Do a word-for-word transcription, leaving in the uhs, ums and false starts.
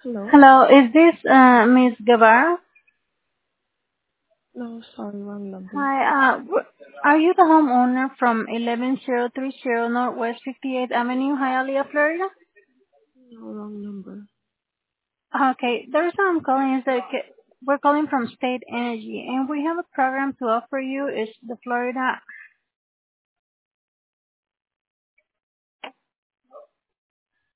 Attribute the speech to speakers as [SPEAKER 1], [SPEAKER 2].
[SPEAKER 1] Hello?
[SPEAKER 2] Hello, is this uh, Miss Guevara?
[SPEAKER 1] No, sorry, wrong number.
[SPEAKER 2] Hi, uh, w- are you the homeowner from eleven zero three zero Northwest fifty-eighth Avenue, Hialeah, Florida?
[SPEAKER 1] No, wrong number.
[SPEAKER 2] Okay, the reason I'm calling is that ca- we're calling from State Energy, and we have a program to offer you. It's the Florida